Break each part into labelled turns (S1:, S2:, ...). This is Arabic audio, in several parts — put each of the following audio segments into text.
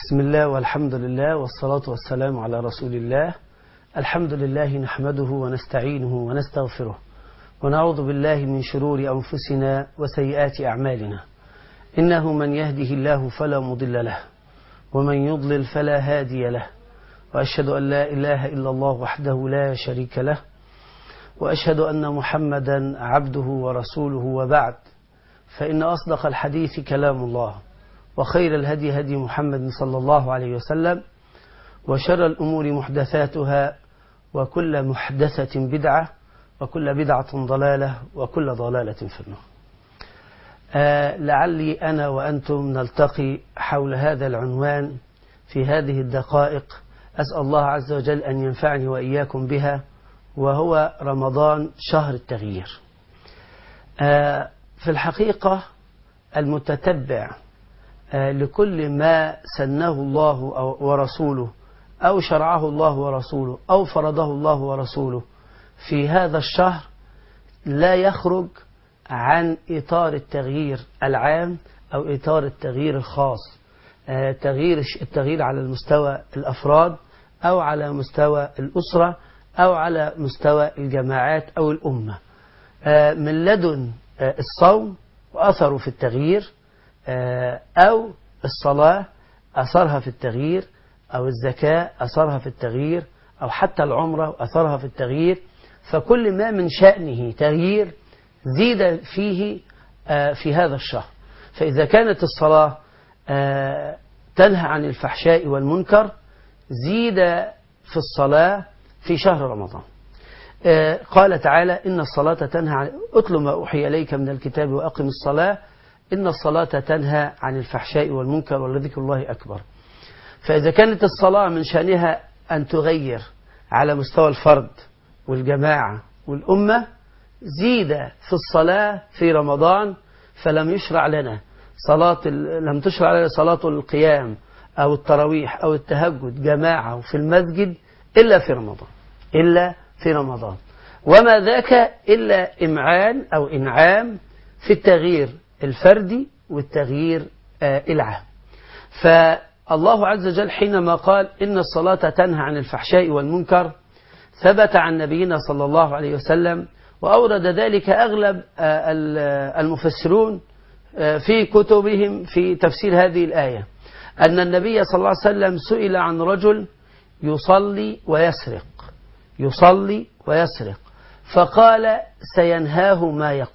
S1: بسم الله والحمد لله والصلاة والسلام على رسول الله. الحمد لله نحمده ونستعينه ونستغفره ونعوذ بالله من شرور أنفسنا وسيئات أعمالنا. إنه من يهده الله فلا مضل له ومن يضلل فلا هادي له، وأشهد أن لا إله إلا الله وحده لا شريك له، وأشهد أن محمدا عبده ورسوله، وبعد، فإن أصدق الحديث كلام الله، وخير الهدي هدي محمد صلى الله عليه وسلم، وشر الأمور محدثاتها، وكل محدثة بدعة، وكل بدعة ضلالة، وكل ضلالة في النار. لعلي أنا وأنتم نلتقي حول هذا العنوان في هذه الدقائق. أسأل الله عز وجل أن ينفعني وإياكم بها، وهو رمضان شهر التغيير. في الحقيقة المتتبع لكل ما سنه الله ورسوله، أو شرعه الله ورسوله، أو فرضه الله ورسوله في هذا الشهر، لا يخرج عن إطار التغيير العام أو إطار التغيير الخاص، التغيير على المستوى الأفراد، أو على مستوى الأسرة، أو على مستوى الجماعات أو الأمة، من لدن الصوم وأثره في التغيير، أو الصلاة أثرها في التغيير، أو الزكاة أثرها في التغيير، أو حتى العمرة أثرها في التغيير. فكل ما من شأنه تغيير زيد فيه في هذا الشهر. فإذا كانت الصلاة تنهى عن الفحشاء والمنكر، زيد في الصلاة في شهر رمضان. قال تعالى: إن الصلاة تنهى عن أتل ما أوحي إليك من الكتاب وأقم الصلاة إن الصلاة تنهى عن الفحشاء والمنكر ولذكر الله أكبر. فإذا كانت الصلاة من شأنها أن تغير على مستوى الفرد والجماعة والأمة، زيد في الصلاة في رمضان. فلم يشرع لنا لم تشرع لنا صلاة القيام أو التراويح أو التهجد جماعة في المسجد إلا في رمضان، وما ذاك إلا إمعان أو إنعام في التغيير الفردي والتغيير العام. فالله عز وجل حينما قال إن الصلاة تنهى عن الفحشاء والمنكر، ثبت عن نبينا صلى الله عليه وسلم، وأورد ذلك أغلب المفسرون في كتبهم في تفسير هذه الآية، أن النبي صلى الله عليه وسلم سئل عن رجل يصلي ويسرق، فقال: سينهاه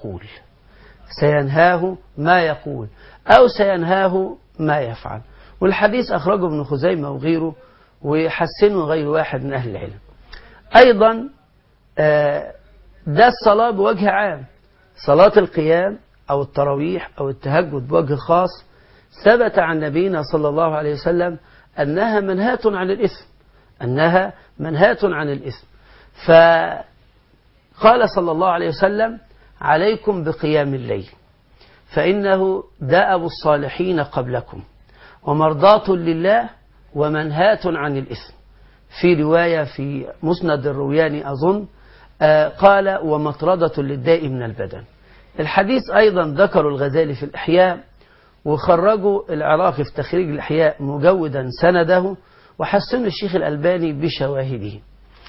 S1: ما يقول أو سينهاه ما يفعل. والحديث أخرجه ابن خزيمة وغيره، ويحسنه غير واحد من أهل العلم. أيضا ده الصلاة بوجه عام، صلاة القيام أو التراويح أو التهجد بوجه خاص، ثبت عن نبينا صلى الله عليه وسلم أنها منهاة عن الإثم. فقال صلى الله عليه وسلم: عليكم بقيام الليل فإنه دأب الصالحين قبلكم ومرضاة لله ومنهاة عن الإثم. في رواية في مسند الروياني أظن قال: ومطردة للداء من البدن. الحديث أيضا ذكر الغزالي في الإحياء، وخرجوا العراقي في تخريج الإحياء مجودا سنده، وحسن الشيخ الألباني بشواهده.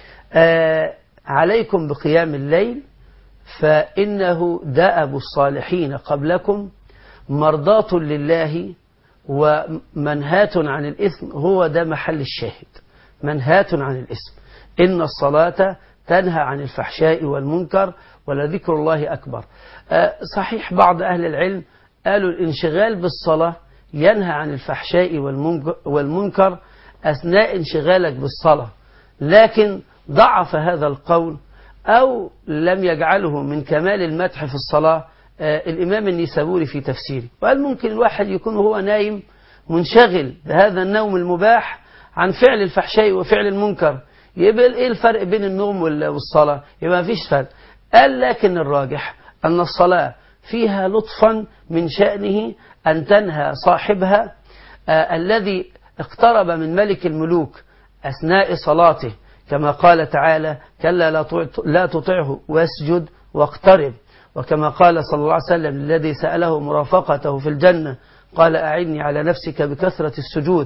S1: عليكم بقيام الليل فإنه دأب الصالحين قبلكم مرضاة لله ومنهاة عن الإثم. هو ده محل الشاهد، منهاة عن الإثم. إن الصلاة تنهى عن الفحشاء والمنكر ولذكر الله أكبر. صحيح بعض أهل العلم قالوا الانشغال بالصلاة ينهى عن الفحشاء والمنكر أثناء انشغالك بالصلاة، لكن ضعف هذا القول أو لم يجعله من كمال المدح في الصلاة الإمام النيسابوري في تفسيره، وقال ممكن الواحد يكون هو نايم منشغل بهذا النوم المباح عن فعل الفحشاء وفعل المنكر، يبقى إيه الفرق بين النوم والصلاة؟ يبقى ما فيش فرق. قال لكن الراجح أن الصلاة فيها لطفا من شأنه أن تنهى صاحبها الذي اقترب من ملك الملوك أثناء صلاته، كما قال تعالى: كلا لا تطعه واسجد واقترب. وكما قال صلى الله عليه وسلم الذي سأله مرافقته في الجنة، قال: أعني على نفسك بكثرة السجود،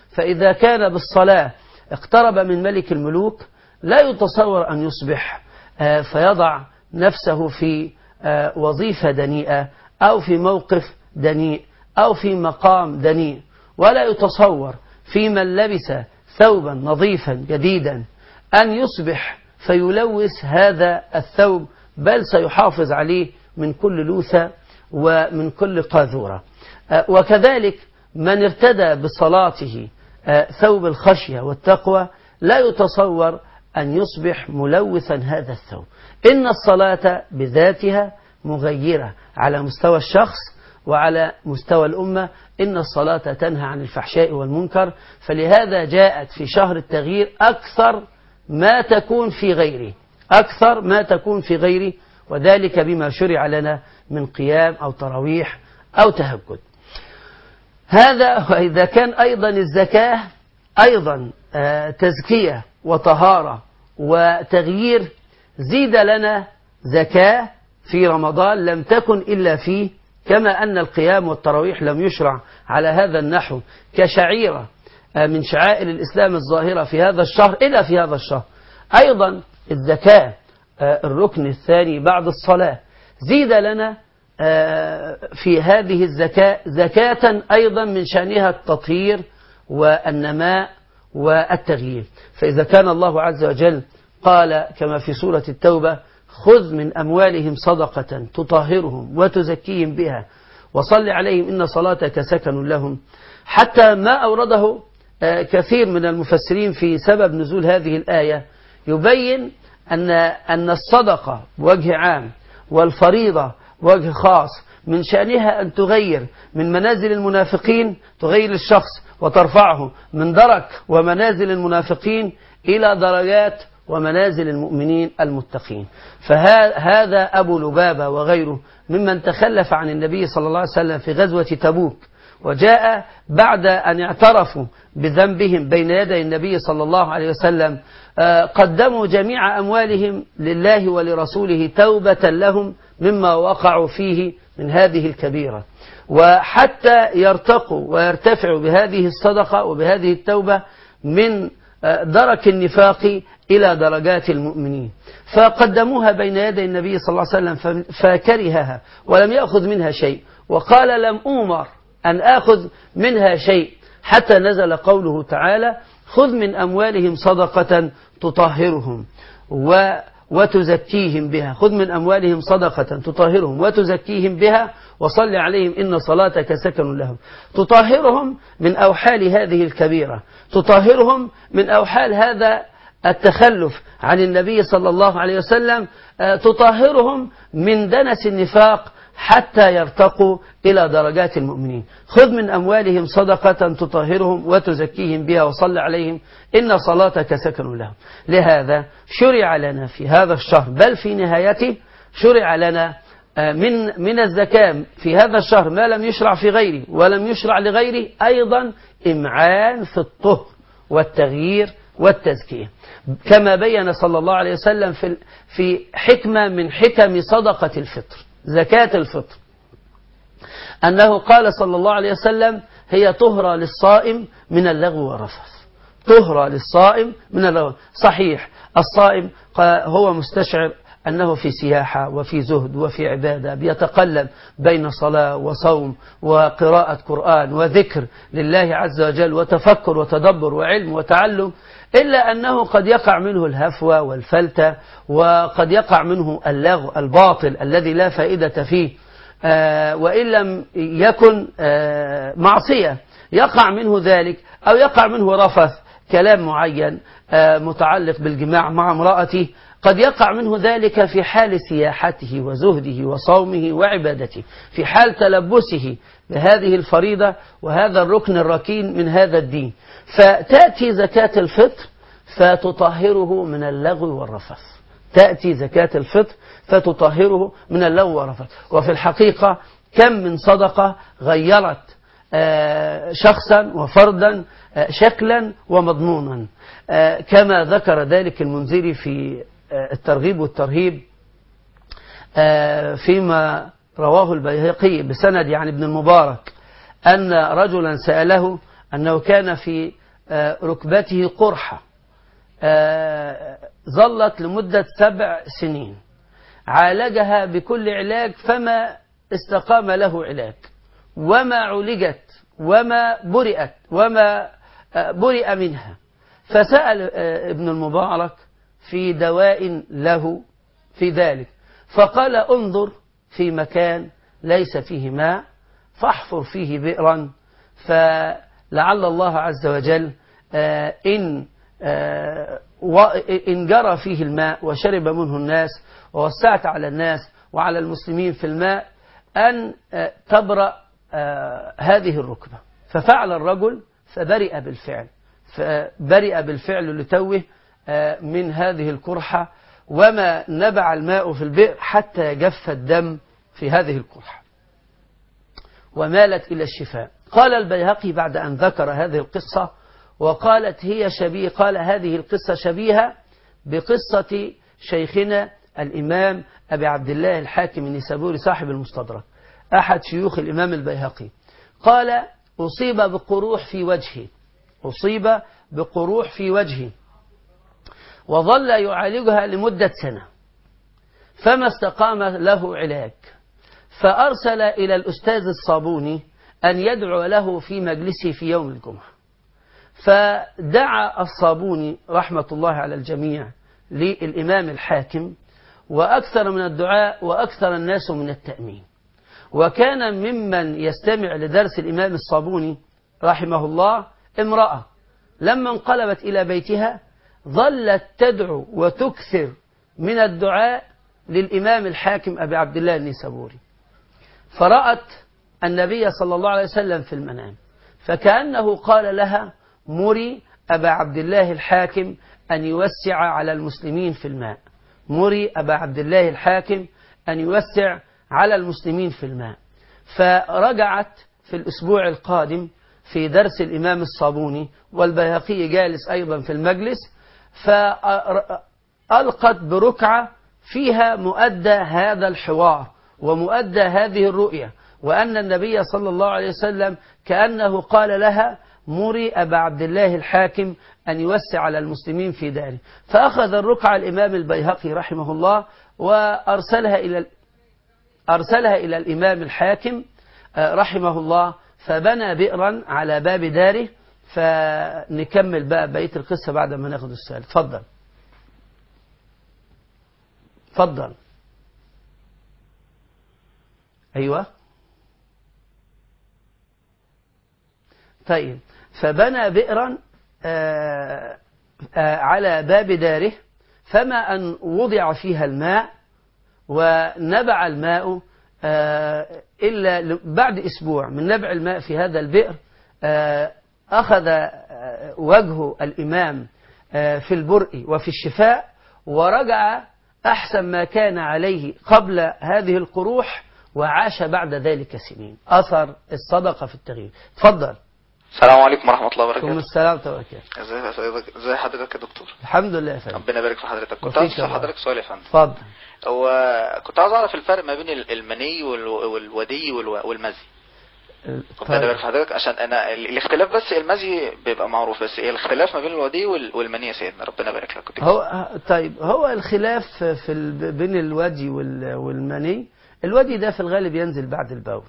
S1: فإذا كان بالصلاة اقترب من ملك الملوك لا يتصور أن يصبح فيضع نفسه في وظيفة دنيئة أو في موقف دنيء أو في مقام دنيء، ولا يتصور في من لبس ثوبا نظيفا جديدا أن يصبح فيلوث هذا الثوب، بل سيحافظ عليه من كل لوثة ومن كل قاذورة. وكذلك من ارتدى بصلاته ثوب الخشية والتقوى لا يتصور أن يصبح ملوثا هذا الثوب. إن الصلاة بذاتها مغيرة على مستوى الشخص وعلى مستوى الأمة. إن الصلاة تنهى عن الفحشاء والمنكر، فلهذا جاءت في شهر التغيير أكثر ما تكون في غيره، أكثر ما تكون في غيره، وذلك بما شرع لنا من قيام أو تراويح أو تهجد. هذا. وإذا كان أيضا الزكاة أيضا تزكية وطهارة وتغيير، زيد لنا زكاة في رمضان لم تكن إلا فيه، كما أن القيام والتراويح لم يشرع على هذا النحو كشعيرة من شعائر الإسلام الظاهرة في هذا الشهر إلا في هذا الشهر. أيضا الزكاة الركن الثاني بعد الصلاة، زيد لنا في هذه الزكاة زكاة أيضا من شأنها التطهير والنماء والتغيير. فإذا كان الله عز وجل قال كما في سورة التوبة: خذ من أموالهم صدقة تطهرهم وتزكيهم بها وصل عليهم إن صلاتك سكن لهم، حتى ما أورده كثير من المفسرين في سبب نزول هذه الآية يبين أن الصدقة بوجه عام والفريضة بوجه خاص من شأنها أن تغير من منازل المنافقين، تغير الشخص وترفعه من درك ومنازل المنافقين إلى درجات ومنازل المؤمنين المتقين. فهذا أبو لبابة وغيره ممن تخلف عن النبي صلى الله عليه وسلم في غزوة تبوك، وجاء بعد أن اعترفوا بذنبهم بين يدي النبي صلى الله عليه وسلم قدموا جميع أموالهم لله ولرسوله توبة لهم مما وقعوا فيه من هذه الكبيرة، وحتى يرتقوا ويرتفعوا بهذه الصدقة وبهذه التوبة من درك النفاق إلى درجات المؤمنين، فقدموها بين يدي النبي صلى الله عليه وسلم فكرهها ولم يأخذ منها شيء، وقال: لم أؤمر أن آخذ منها شيء، حتى نزل قوله تعالى: خذ من أموالهم صدقة تطهرهم وتزكيهم بها، خذ من أموالهم صدقة تطهرهم وتزكيهم بها وصل عليهم إن صلاتك سكن لهم. تطهرهم من أوحال هذه الكبيرة، تطهرهم من أوحال هذا التخلف عن النبي صلى الله عليه وسلم، تطهرهم من دنس النفاق حتى يرتقوا إلى درجات المؤمنين. خذ من أموالهم صدقة تطهرهم وتزكيهم بها وصل عليهم إن صلاتك سكن لهم. لهذا شرع لنا في هذا الشهر بل في نهايته شرع لنا من الزكاة في هذا الشهر ما لم يشرع في غيره ولم يشرع لغيره، أيضا إمعان في الطهر والتغيير والتزكية، كما بين صلى الله عليه وسلم في حكمة من حكم صدقة الفطر زكاة الفطر، أنه قال صلى الله عليه وسلم: هي طهرة للصائم من اللغو والرفث. طهرة للصائم من اللغو. صحيح الصائم هو مستشعر أنه في سياحة وفي زهد وفي عبادة، بيتقلب بين صلاة وصوم وقراءة قرآن وذكر لله عز وجل وتفكر وتدبر وعلم وتعلم، إلا أنه قد يقع منه الهفوة والفلتة، وقد يقع منه اللغو الباطل الذي لا فائدة فيه، وإن لم يكن معصية يقع منه ذلك، أو يقع منه رفث كلام معين متعلق بالجماع مع امرأته، قد يقع منه ذلك في حال سياحته وزهده وصومه وعبادته، في حال تلبسه بهذه الفريضة وهذا الركن الركين من هذا الدين. فتأتي زكاة الفطر فتطهره من اللغو والرفث، تأتي زكاة الفطر فتطهره من اللغو والرفث. وفي الحقيقة كم من صدقة غيرت شخصا وفردا شكلا ومضمونا، كما ذكر ذلك المنذري في الترغيب والترهيب فيما رواه البيهقي بسند عن ابن المبارك، أن رجلا سأله أنه كان في ركبته قرحة ظلت لمدة 7 سنين، عالجها بكل علاج فما استقام له علاج، وما عولجت وما برئ منها. فسأل ابن المبارك في دواء له في ذلك، فقال انظر في مكان ليس فيه ماء فاحفر فيه بئرا، فلعل الله عز وجل إن جرى فيه الماء وشرب منه الناس ووسعت على الناس وعلى المسلمين في الماء أن تبرأ هذه الركبة. ففعل الرجل فبرئ بالفعل لتوه من هذه القرحة، وما نبع الماء في البئر حتى جف الدم في هذه القرحة ومالت إلى الشفاء. قال البيهقي بعد أن ذكر هذه القصة وقالت قال هذه القصة شبيهة بقصة شيخنا الإمام أبي عبد الله الحاكم النيسابوري صاحب المستدرك أحد شيوخ الإمام البيهقي. قال أصيب بقروح في وجهه وظل يعالجها لمدة سنة فما استقام له علاج، فأرسل إلى الأستاذ الصابوني أن يدعو له في مجلسه في يوم الجمعة. فدعا الصابوني رحمة الله على الجميع للإمام الحاكم، وأكثر من الدعاء وأكثر الناس من التأمين. وكان ممن يستمع لدرس الإمام الصابوني رحمه الله امرأة لما انقلبت إلى بيتها ظلت تدعو وتكثر من الدعاء للإمام الحاكم أبي عبد الله النيسابوري، فرأت النبي صلى الله عليه وسلم في المنام، فكأنه قال لها مري أبا عبد الله الحاكم أن يوسع على المسلمين في الماء، مري أبا عبد الله الحاكم أن يوسع على المسلمين في الماء. فرجعت في الأسبوع القادم في درس الإمام الصابوني والبيهقي جالس أيضا في المجلس، فألقت بركعة فيها مؤدى هذا الحوار ومؤدى هذه الرؤية، وأن النبي صلى الله عليه وسلم كأنه قال لها مري أبا عبد الله الحاكم أن يوسع على المسلمين في داره. فأخذ الركعة الإمام البيهقي رحمه الله وأرسلها إلى الإمام الحاكم رحمه الله، فبنى بئرا على باب داره. فنكمل بقى بقية القصة بعد ما ناخد السؤال. تفضل. أيوة. طيب، فبنى بئرا على باب داره، فما أن وضع فيها الماء ونبع الماء إلا بعد أسبوع من نبع الماء في هذا البئر أخذ وجه الإمام في البرء وفي الشفاء، ورجع أحسن ما كان عليه قبل هذه القروح، وعاش بعد ذلك سنين. أثر الصدقة في التغيير. تفضل.
S2: السلام عليكم ورحمة الله وبركاته.
S1: وعليكم السلام ورحمة الله
S2: وبركاته. ازي حضرتك يا دكتور؟
S1: الحمد لله يا فندم.
S2: ربنا يبارك في حضرتك. كنت عايز اسال حضرتك سؤال يا فندم.
S1: اتفضل.
S2: كنت عاوز اعرف الفرق ما بين المني والودي والمزي. ربنا يبارك في حضرتك. عشان انا الاختلاف بس المزي بيبقى معروف، بس ايه الاختلاف ما بين الودي والمني يا سيدنا؟ ربنا يبارك لك.
S1: هو الخلاف بين الودي والمني. الودي ده في الغالب ينزل بعد البول،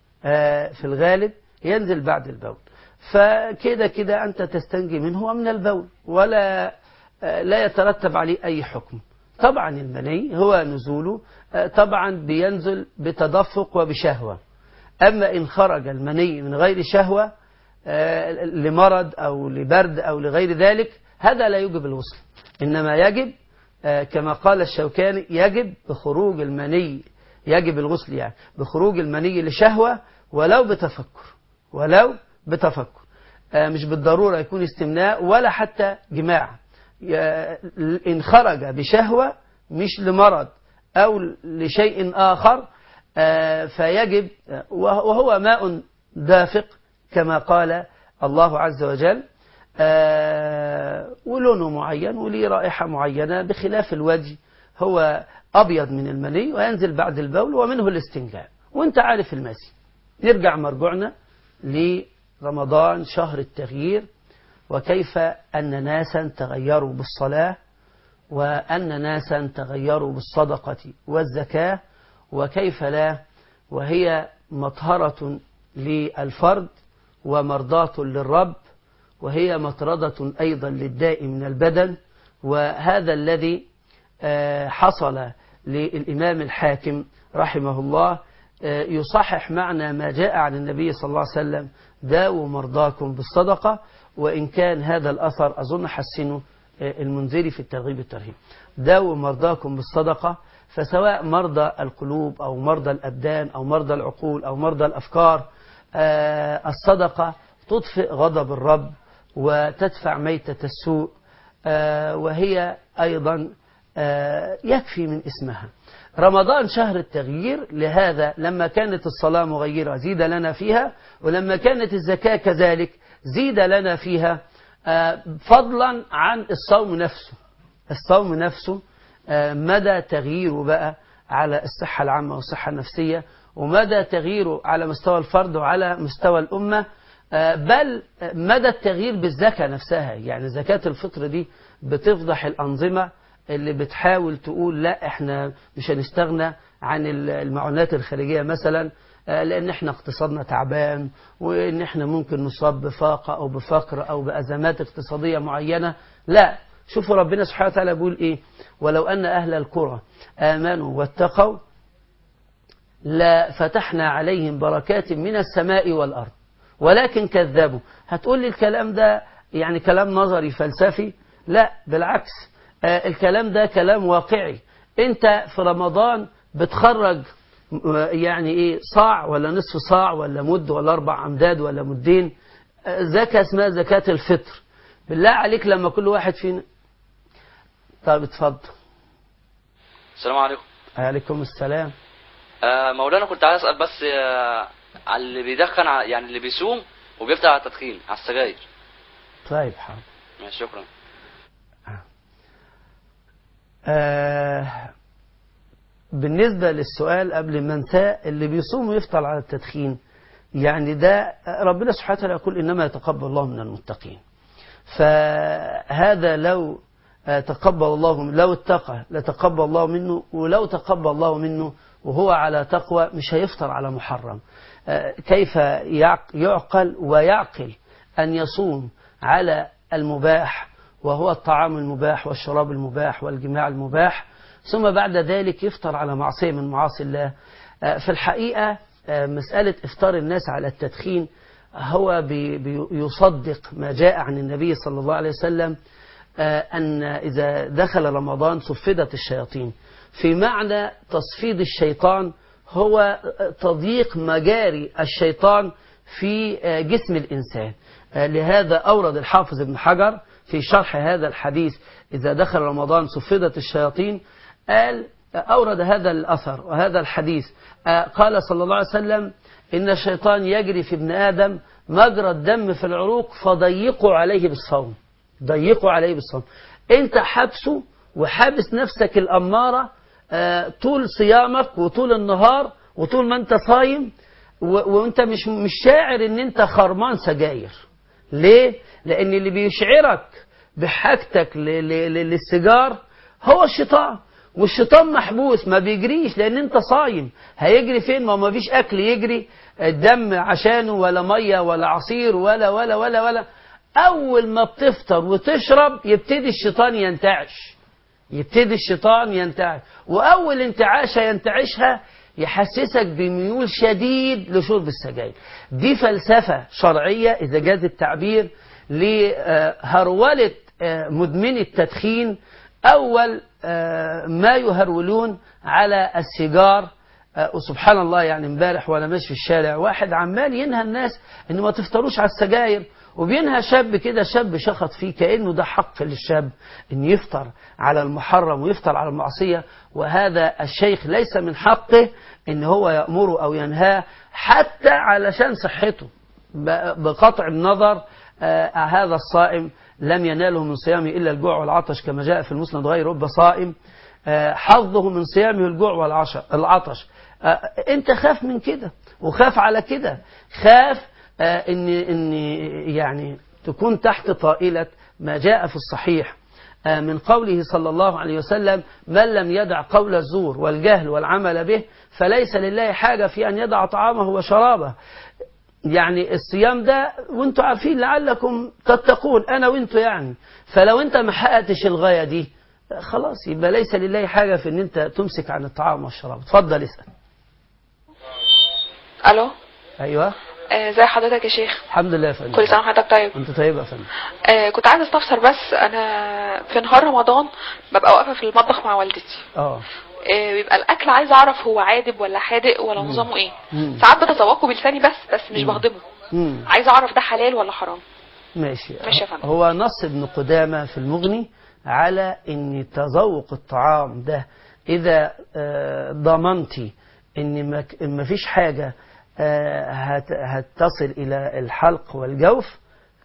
S1: فكده أنت تستنجي منه ومن البول، ولا لا يترتب عليه أي حكم. طبعا المني هو نزوله طبعا بينزل بتدفق وبشهوة. أما إن خرج المني من غير شهوة لمرض أو لبرد أو لغير ذلك، هذا لا يجب الغسل، إنما يجب كما قال الشوكاني يجب بخروج المني، يجب الغسل يعني بخروج المني لشهوة ولو بتفكر، مش بالضرورة يكون استمناء ولا حتى جماع. إن خرج بشهوة مش لمرض أو لشيء آخر فيجب، وهو ماء دافق كما قال الله عز وجل، ولونه معين وليه رائحة معينة، بخلاف الوجه هو أبيض من المني وينزل بعد البول ومنه الاستنجاء. وانت عارف المسي. نرجع مرجعنا لرمضان شهر التغيير، وكيف أن ناسا تغيروا بالصلاة، وأن ناسا تغيروا بالصدقة والزكاة، وكيف لا، وهي مطهرة للفرد ومرضاة للرب، وهي مطردة أيضا للداء من البدن. وهذا الذي حصل للإمام الحاكم رحمه الله يصحح معنى ما جاء عن النبي صلى الله عليه وسلم: داووا مرضاكم بالصدقة. وإن كان هذا الأثر أظن حسنه المنذري في الترغيب الترهيب: داووا مرضاكم بالصدقة. فسواء مرضى القلوب أو مرضى الأبدان أو مرضى العقول أو مرضى الأفكار، الصدقة تطفئ غضب الرب وتدفع ميتة السوء، وهي أيضا يكفي من اسمها. رمضان شهر التغيير، لهذا لما كانت الصلاة مغيرة زيد لنا فيها، ولما كانت الزكاة كذلك زيد لنا فيها، فضلا عن الصوم نفسه. الصوم نفسه مدى تغييره بقى على الصحة العامة والصحة النفسية، ومدى تغييره على مستوى الفرد وعلى مستوى الأمة، بل مدى التغيير بالزكاة نفسها. يعني زكاة الفطر دي بتفضح الأنظمة اللي بتحاول تقول لا احنا مش هنستغنى عن المعونات الخارجية مثلا، لأن احنا اقتصادنا تعبان، وإن احنا ممكن نصاب بفاقة أو بفقر أو بأزمات اقتصادية معينة. لا، شوفوا ربنا سبحانه وتعالى بيقول إيه: ولو أن أهل القرى آمنوا واتقوا لفتحنا عليهم بركات من السماء والأرض ولكن كذبوا. هتقول لي الكلام ده يعني كلام نظري فلسفي؟ لا، بالعكس، الكلام ده كلام واقعي. انت في رمضان بتخرج يعني ايه، صاع ولا نصف صاع ولا مد ولا 4 أمداد ولا مدين، زكاة اسمها زكاة الفطر. بالله عليك لما كل واحد فينا. طيب اتفضل.
S3: السلام عليكم.
S1: عليكم السلام.
S3: مولانا كنت عايز اسال بس على اللي بيدخن، يعني اللي بيصوم وبيفتح على التدخين على السجاير.
S1: طيب حاضر.
S3: شكرا.
S1: بالنسبة للسؤال قبل ما انساه، اللي بيصوم ويفطر على التدخين، يعني ده ربنا سبحانه وتعالى يقول إنما يتقبل الله من المتقين. فهذا لو تقبل الله، لو اتقى لتقبل الله منه، ولو تقبل الله منه وهو على تقوى مش هيفطر على محرم. كيف يعقل ويعقل أن يصوم على المباح وهو الطعام المباح والشراب المباح والجماع المباح، ثم بعد ذلك يفطر على معصية من معاصي الله؟ في الحقيقة مسألة إفطار الناس على التدخين هو يصدق ما جاء عن النبي صلى الله عليه وسلم أن إذا دخل رمضان صفدت الشياطين. في معنى تصفيد الشيطان هو تضييق مجاري الشيطان في جسم الإنسان. لهذا أورد الحافظ ابن حجر في شرح هذا الحديث إذا دخل رمضان صفدت الشياطين، أورد هذا الأثر وهذا الحديث. قال صلى الله عليه وسلم: إن الشيطان يجري في ابن آدم مجرى الدم في العروق فضيقوا عليه بالصوم. ضيقوا عليه بالصوم. أنت حبسه وحابس نفسك الأمارة طول صيامك وطول النهار وطول ما أنت صايم، وأنت مش شاعر أن أنت خرمان سجاير. ليه؟ لأن اللي بيشعرك بحاجتك للسجار هو الشيطان، والشيطان محبوس ما بيجريش لأن أنت صايم. هيجري فين؟ ما فيش أكل يجري الدم عشانه، ولا مية ولا عصير ولا ولا ولا ولا. أول ما بتفطر وتشرب يبتدي الشيطان ينتعش، يبتدي الشيطان ينتعش، وأول انتعاشة ينتعشها يحسسك بميول شديد لشرب السجاير. دي فلسفة شرعية إذا جاز التعبير لهرولة مدمن التدخين. أول ما يهرولون على السيجار. وسبحان الله، يعني امبارح وانا ماشي في الشارع واحد عمال ينهى الناس ان ما تفطروش على السجاير، وبينهى شاب كده، شاب شخط فيه كأنه ده حق للشاب ان يفطر على المحرم ويفطر على المعصية، وهذا الشيخ ليس من حقه ان هو يأمره او ينهاه حتى علشان صحته، بقطع النظر. هذا الصائم لم يناله من صيامه إلا الجوع والعطش، كما جاء في المسند: غير رب صائم حظه من صيامه الجوع والعطش. انت خاف من كده، وخاف على كده، خاف ان يعني تكون تحت طائلة ما جاء في الصحيح من قوله صلى الله عليه وسلم: من لم يدع قول الزور والجهل والعمل به فليس لله حاجة في أن يدع طعامه وشرابه. يعني الصيام ده وانتوا عارفين لعلكم تتقون، أنا وانتوا يعني. فلو انت ما حققتش الغاية دي خلاص يبقى ليس لله حاجة في ان انت تمسك عن الطعام والشراب. اتفضل اسأل.
S4: الو.
S1: ايوه.
S4: ازي حضرتك يا شيخ؟
S1: الحمد لله يا فندم.
S4: كل سنه وحضرتك طيب.
S1: انت طيب يا فندم.
S4: كنت عايزه استفسر بس، انا في نهار رمضان ببقى واقفه في المطبخ مع والدتي. بيبقى الاكل عايزه اعرف هو عادب ولا حادق ولا نظامه ايه. ساعات بتذوقه بلساني بس مش بهضمه. عايزه اعرف ده حلال ولا حرام.
S1: ماشي
S4: يا فندم.
S1: هو نص ابن قدامة في المغني على ان تذوق الطعام ده اذا ضمنتي ان ما فيش حاجة هتصل الى الحلق والجوف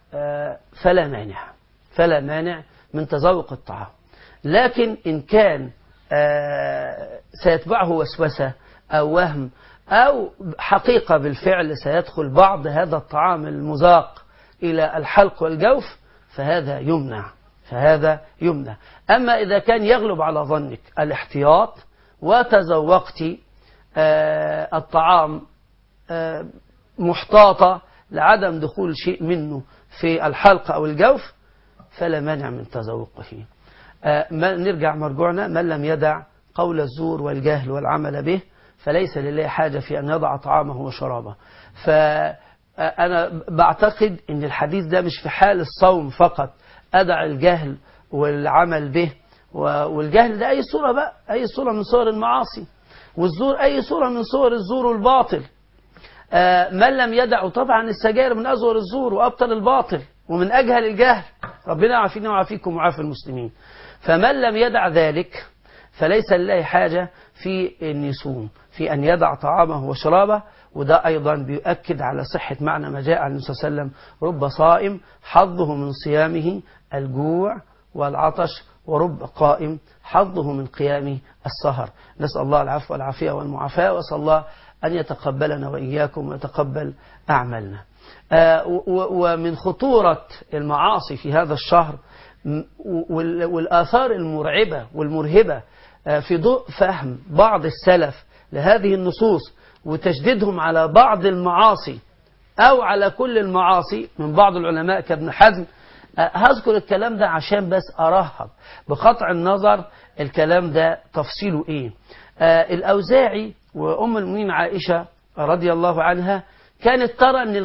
S1: فلا مانع من تذوق الطعام. لكن ان كان سيتبعه وسوسة او وهم او حقيقة بالفعل سيدخل بعض هذا الطعام المذاق الى الحلق والجوف فهذا يمنع. اما اذا كان يغلب على ظنك الاحتياط وتذوقت الطعام محتاطة لعدم دخول شيء منه في الحلق أو الجوف فلا مانع من تذوقه. نرجع مرجوعنا: من لم يدع قول الزور والجهل والعمل به فليس لله حاجة في أن يضع طعامه وشرابه. فأنا بعتقد أن الحديث ده مش في حال الصوم فقط، أدع الجهل والعمل به، والجهل ده أي صورة بقى، أي صورة من صور المعاصي، والزور أي صورة من صور الزور والباطل. من لم يدع، طبعا السجائر من أزور الزور وأبطل الباطل ومن أجهل الجهل، ربنا يعافينا ويعافيكم ويعافي المسلمين. فمن لم يدع ذلك فليس لله حاجة في أن يصوم، في أن يدع طعامه وشرابه. وده أيضا بيؤكد على صحة معنى ما جاء عن النبي صلى الله عليه وسلم: رب صائم حظه من صيامه الجوع والعطش، ورب قائم حظه من قيامه السهر. نسأل الله العفو والعافية والمعافاة، وأسأل الله أن يتقبلنا وإياكم ويتقبل أعمالنا. ومن خطورة المعاصي في هذا الشهر والآثار المرعبة والمرهبة في ضوء فهم بعض السلف لهذه النصوص وتشديدهم على بعض المعاصي أو على كل المعاصي من بعض العلماء كابن حزم. هذكر الكلام ده عشان بس أرهب بقطع النظر الكلام ده تفصيله إيه. الأوزاعي وأم المؤمنين عائشة رضي الله عنها كانت ترى أن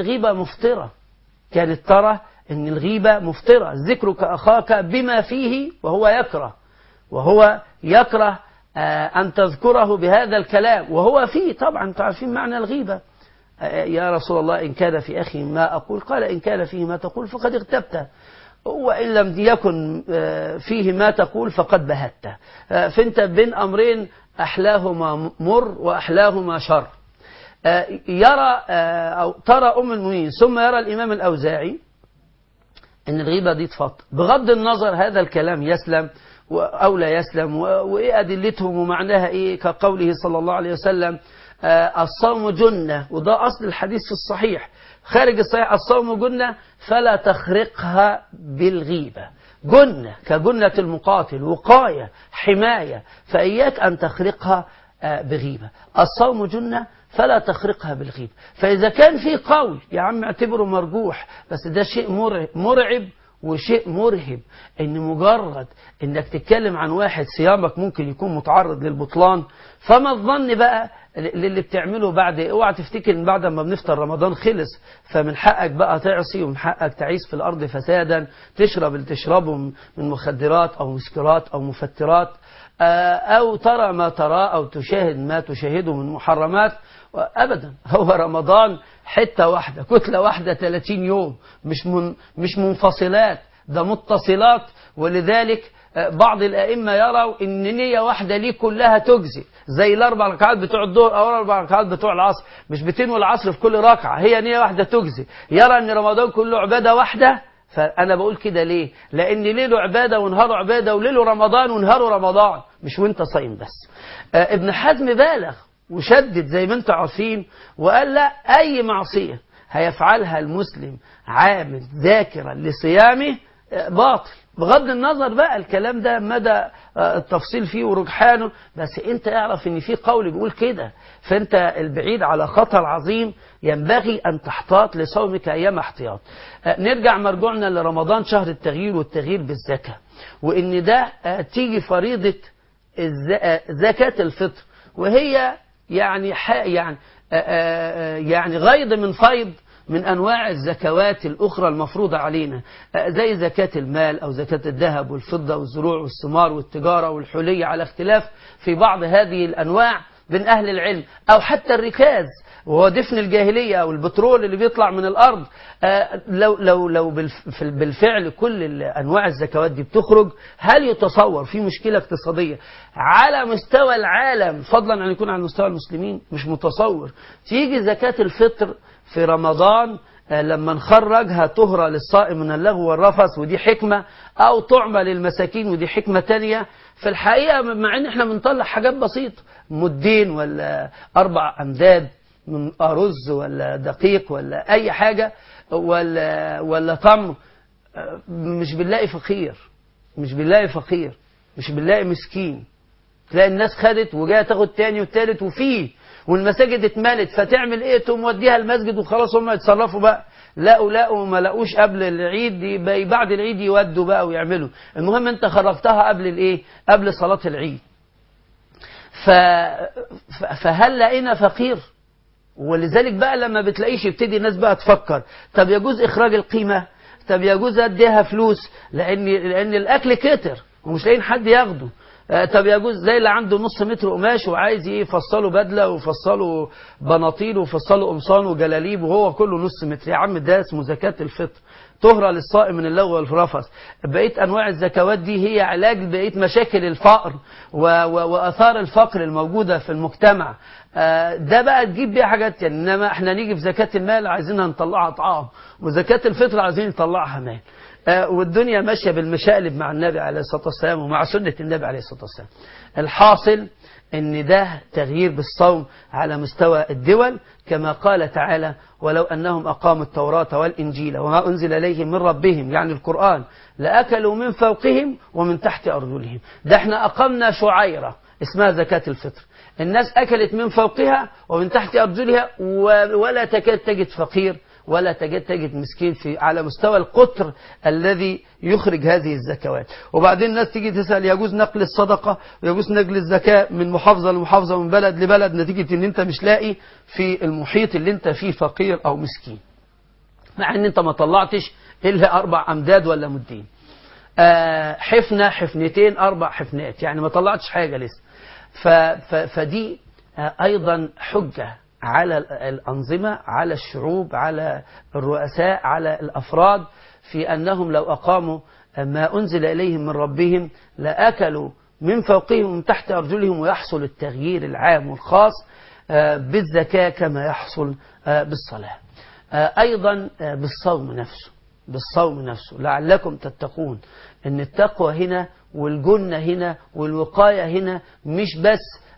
S1: الغيبة مفترة، ذكرك أخاك بما فيه وهو يكره أن تذكره بهذا الكلام وهو فيه. طبعا تعرفين معنى الغيبة. يا رسول الله إن كان في أخي ما أقول، قال إن كان فيه ما تقول فقد اغتبته، وإن لم يكن فيه ما تقول فقد بهته. فانت بين أمرين أحلاهما مر وأحلاهما شر. ترى أم المؤمنين ثم يرى الإمام الأوزاعي أن الغيبة دي تفضل، بغض النظر هذا الكلام يسلم أو لا يسلم، وإيه أدلتهم ومعناها إيه، كقوله صلى الله عليه وسلم: الصوم جنة، وده أصل الحديث في الصحيح خارج الصحيح: الصوم جنة فلا تخرقها بالغيبة. جنة كجنة المقاتل، وقاية حماية، فإياك أن تخرقها بغيبة. الصوم جنة فلا تخرقها بالغيبة. فإذا كان في قول يا عم اعتبره مرجوح، بس ده شيء مرعب وشيء مرهب، ان مجرد انك تتكلم عن واحد صيامك ممكن يكون متعرض للبطلان، فما الظن بقى للي بتعمله بعد. اوعى تفتكر ان بعد ما بنفطر رمضان خلص فمن حقك بقى تعصي ومن حقك تعيش في الارض فسادا، تشرب اللي تشربه من مخدرات او مسكرات او مفترات، او ترى ما تراه او تشاهد ما تشاهده من محرمات. ابدا، هو رمضان حتة واحدة، كتلة واحدة، 30 يوم، مش منفصلات، ده متصلات. ولذلك بعض الأئمة يروا ان نية واحدة ليه كلها تجزي، زي الأربع ركعات بتوع الظهر أو الأربع ركعات بتوع العصر، مش بتنوي العصر في كل ركعة، هي نية واحدة تجزي. يرى ان رمضان كله عبادة واحدة. فأنا بقول كده ليه؟ لأن ليله عبادة ونهاره عبادة، وليله رمضان ونهاره رمضان، مش وانت صايم بس. ابن حزم بالغ وشدد زي ما انتم عارفين وقال لا، أي معصية هيفعلها المسلم عامل ذاكرا لصيامه باطل، بغض النظر بقى الكلام ده مدى التفصيل فيه ورجحانه، بس انت اعرف ان في قول بيقول كده، فانت البعيد على خطر عظيم ينبغي ان تحتاط لصومك ايام احتياط. نرجع مرجوعنا لرمضان شهر التغيير والتغيير بالزكاة، وان ده تيجي فريضة زكاة الفطر، وهي يعني غيض من فيض من أنواع الزكوات الأخرى المفروضة علينا، زي زكاة المال أو زكاة الذهب والفضة والزروع والثمار والتجارة والحلي، على اختلاف في بعض هذه الأنواع بين أهل العلم، أو حتى الركاز وهو دفن الجاهلية أو البترول اللي بيطلع من الأرض. لو بالفعل كل أنواع الزكوات دي بتخرج، هل يتصور في مشكلة اقتصادية على مستوى العالم فضلا عن يكون على مستوى المسلمين؟ مش متصور. تيجي زكاة الفطر في رمضان لما نخرجها طهرة للصائم من اللغو والرفث، ودي حكمة، أو طعمة للمساكين، ودي حكمة تانية. في الحقيقة مع ان احنا بنطلع حاجات بسيطة، مدين ولا 4 أمداد من أرز ولا دقيق ولا أي حاجة ولا تمر، مش بنلاقي فقير، مش بنلاقي مسكين. تلاقي الناس خدت وجايه تاخد تاني وتالت وفيه، والمساجد اتملت، فتعمل ايه؟ تقوم وديها المسجد وخلاص هم يتصرفوا بقى. لقوا ما لقوش قبل العيد، بعد العيد يودوا بقى ويعملوا. المهم انت خرجتها قبل الايه؟ قبل صلاة العيد. فهل لقينا فقير؟ ولذلك بقى لما بتلاقيش يبتدي الناس بقى تفكر، طب يجوز اخراج القيمة؟ طب يجوز اديها فلوس لان الاكل كتر ومش لاقيين حد ياخده. طب يجوز زي اللي عنده نص متر قماش وعايز يفصله بدله ويفصله بناطيل ويفصله قمصان وجلاليب وهو كله نص متر. يا عم ده اسمه زكاة الفطر، طهرة للصائم من اللغو والرفث. بقية انواع الزكوات دي هي علاج بقية مشاكل الفقر واثار الفقر الموجودة في المجتمع. ده بقى تجيب بيها حاجات يعني. انما احنا نيجي في زكاة المال عايزينها نطلعها طعام، وزكاة الفطر عايزين نطلعها مال. والدنيا ماشية بالمشقلب مع النبي عليه الصلاة والسلام ومع سنة النبي عليه الصلاة والسلام. الحاصل ان ده تغيير بالصوم على مستوى الدول، كما قال تعالى: ولو أنهم أقاموا التوراة والإنجيل وما أنزل إليهم من ربهم، يعني القرآن، لأكلوا من فوقهم ومن تحت أرجلهم. ده احنا أقمنا شعيرة اسمها زكاة الفطر، الناس أكلت من فوقها ومن تحت أرجلها، ولا تكاد تجد فقير ولا تجد مسكين على مستوى القطر الذي يخرج هذه الزكوات. وبعدين الناس تيجي تسأل: يجوز نقل الصدقة ويجوز نقل الزكاة من محافظة لمحافظة ومن بلد لبلد، نتيجة ان انت مش لاقي في المحيط اللي انت فيه فقير او مسكين، مع ان انت ما طلعتش الا 4 أمداد ولا مدين، حفنة حفنتين 4 حفنات، يعني ما طلعتش حاجة لسه. فدي ايضا حجة على الأنظمة، على الشعوب، على الرؤساء، على الأفراد، في أنهم لو أقاموا ما أنزل إليهم من ربهم لأكلوا من فوقهم ومن تحت أرجلهم، ويحصل التغيير العام والخاص بالزكاة كما يحصل بالصلاة. أيضا بالصوم نفسه لعلكم تتقون. إن التقوى هنا والجنة هنا والوقاية هنا مش بس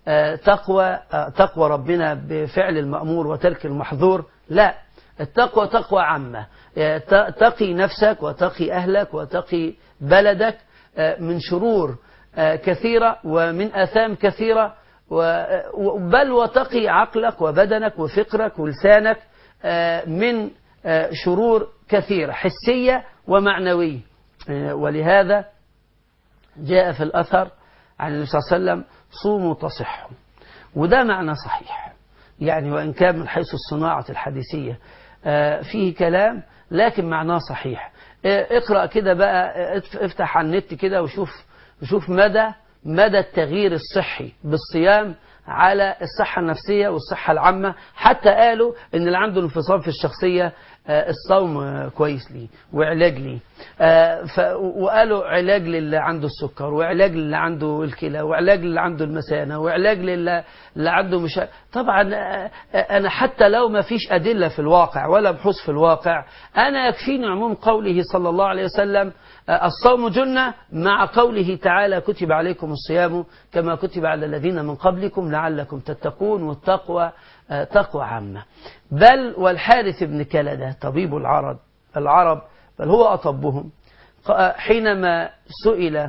S1: تقوى ربنا بفعل المأمور وترك المحظور، لا، التقوى تقوى عامة، تقي نفسك وتقي أهلك وتقي بلدك من شرور كثيرة ومن آثام كثيرة، بل وتقي عقلك وبدنك وفكرك ولسانك من شرور كثيرة حسية ومعنوية. ولهذا جاء في الأثر عن النبي صلى الله عليه وسلم: صوموا تصحوا. وده معنى صحيح، يعني وإن كان من حيث الصناعة الحديثية فيه كلام، لكن معناه صحيح. اقرأ كده بقى، افتح على النت كده وشوف مدى التغيير الصحي بالصيام على الصحة النفسية والصحة العامة. حتى قالوا ان اللي عنده انفصام في الشخصية الصوم كويس ليه وعلاج ليه، وقالوا علاج للي عنده السكر، وعلاج للي عنده الكلى، وعلاج للي عنده المثانة، وعلاج للي عنده طبعا أنا حتى لو ما فيش أدلة في الواقع ولا بحوث في الواقع، أنا يكفيني عموم قوله صلى الله عليه وسلم: الصوم جنة، مع قوله تعالى: كتب عليكم الصيام كما كتب على الذين من قبلكم لعلكم تتقون. والتقوى تقوى عامة. بل والحارث بن كلدة طبيب العرب بل هو أطبهم، حينما سئل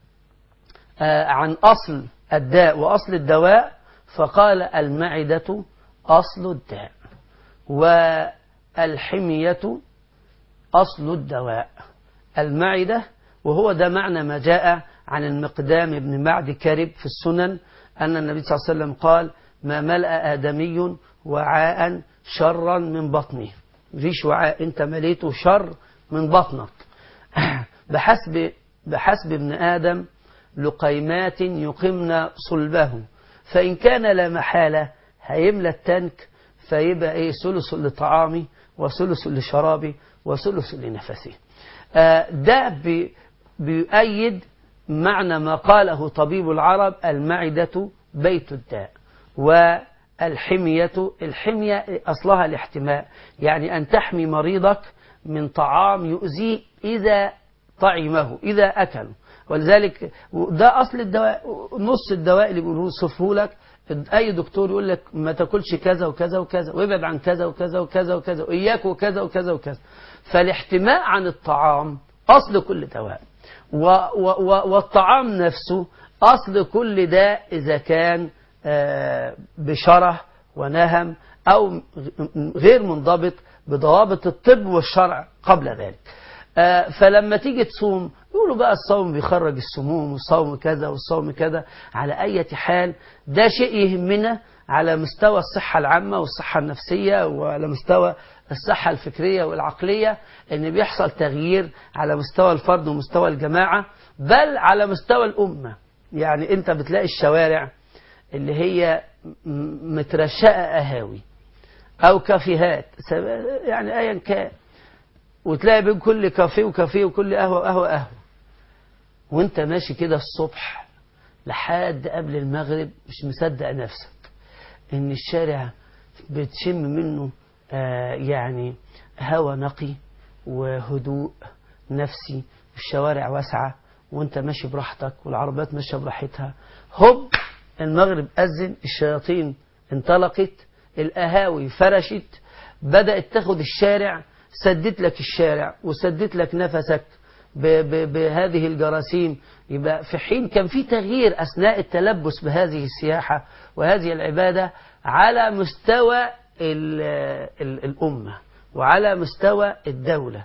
S1: عن أصل الداء وأصل الدواء فقال المعدة أصل الداء والحمية أصل الدواء. المعدة، وهو ده معنى ما جاء عن المقدام بن معد كرب في السنن أن النبي صلى الله عليه وسلم قال ما ملأ آدمي وعاء شرا من بطنه. مفيش وعاء انت مليته شر من بطنك. بحسب ابن آدم لقيمات يقمن صلبه، فإن كان لا محالة هيملى التنك فيبقى ايه؟ ثلث لطعامي وثلث لشرابي وثلث لنفسي. ده بيؤيد معنى ما قاله طبيب العرب المعدة بيت الداء. والحمية أصلها الاحتماء، يعني أن تحمي مريضك من طعام يؤذيه إذا طعمه إذا أكله. ولذلك ده أصل الدواء، نص الدواء اللي بيوصفه لك أي دكتور يقول لك ما تاكلش كذا وكذا وكذا وابعد عن كذا وكذا وكذا وكذا وإياك وكذا وكذا وكذا. فالاحتماء عن الطعام أصل كل دواء، والطعام نفسه أصل كل داء إذا كان بشره ونهم أو غير منضبط بضوابط الطب والشرع قبل ذلك. فلما تيجي تصوم يقولوا بقى الصوم بيخرج السموم والصوم كذا والصوم كذا. على أي حال ده شيء يهمنا على مستوى الصحة العامة والصحة النفسية وعلى مستوى الصحة الفكرية والعقلية، ان بيحصل تغيير على مستوى الفرد ومستوى الجماعة بل على مستوى الأمة. يعني انت بتلاقي الشوارع اللي هي مترشقة قهاوي او كافيهات يعني ايا كان، وتلاقي بين كل كافيه وكافيه وكل قهوة وقهوة قهوة، وانت ماشي كده الصبح لحد قبل المغرب مش مصدق نفسك ان الشارع بتشم منه يعني هوا نقي وهدوء نفسي، الشوارع واسعة وانت ماشي براحتك والعربيات ماشية براحتها. هوب المغرب أذن، الشياطين انطلقت، القهاوي فرشت، بدأت تاخد الشارع، سدت لك الشارع وسدت لك نفسك بهذه الجراثيم. يبقى في حين كان في تغيير أثناء التلبس بهذه السياحة وهذه العبادة على مستوى الأمة وعلى مستوى الدولة،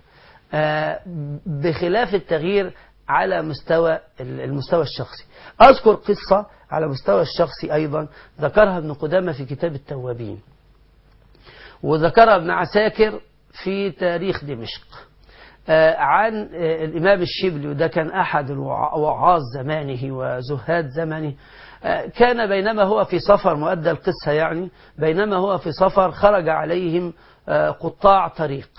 S1: بخلاف التغيير على المستوى الشخصي. أذكر قصة على مستوى الشخصي أيضا ذكرها ابن قدامة في كتاب التوابين، وذكرها ابن عساكر في تاريخ دمشق، عن الإمام الشبلي، وده كان أحد الوعاظ زمانه وزهاد زمانه. كان بينما هو في سفر، مؤدى القصة يعني، بينما هو في سفر خرج عليهم قطاع طريق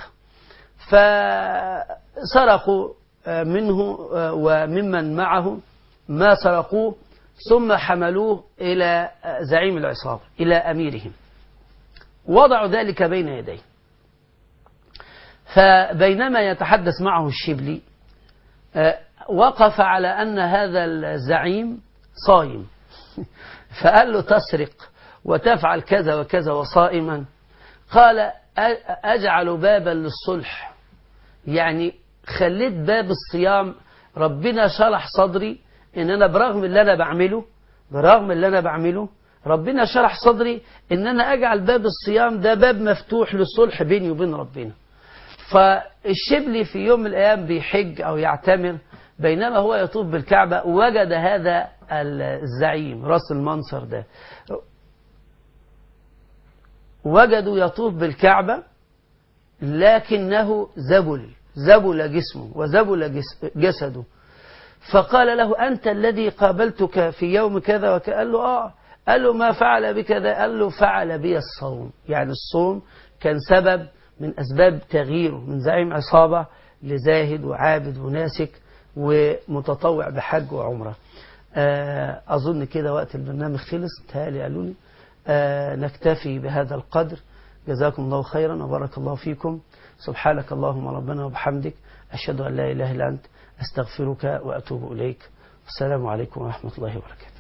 S1: فسرقوا منه وممن معه ما سرقوه، ثم حملوه إلى زعيم العصابة إلى أميرهم، وضعوا ذلك بين يديه. فبينما يتحدث معه الشبلي وقف على أن هذا الزعيم صائم فقال له تسرق وتفعل كذا وكذا وصائما؟ قال أجعل بابا للصلح، يعني خليت باب الصيام، ربنا شرح صدري ان انا برغم اللي انا بعمله ربنا شرح صدري ان انا اجعل باب الصيام ده باب مفتوح للصلح بيني وبين ربنا. فالشبلي في يوم من الايام بيحج او يعتمر، بينما هو يطوف بالكعبة وجد هذا الزعيم راس المنصر ده، وجدوا يطوف بالكعبة لكنه زبل جسمه وزبل جسده. فقال له أنت الذي قابلتك في يوم كذا وكذا؟ قال له آه. قال له ما فعل بك ذا؟ قال له فعل بي الصوم. يعني الصوم كان سبب من أسباب تغييره من زعيم عصابة لزاهد وعابد وناسك ومتطوع بحج وعمرة. أظن كده وقت البرنامج خلص، تهالي قالوا لي نكتفي بهذا القدر. جزاكم الله خيرا وبارك الله فيكم. سبحانك اللهم ربنا وبحمدك، أشهد أن لا إله إلا أنت، أستغفرك وأتوب إليك. السلام عليكم ورحمة الله وبركاته.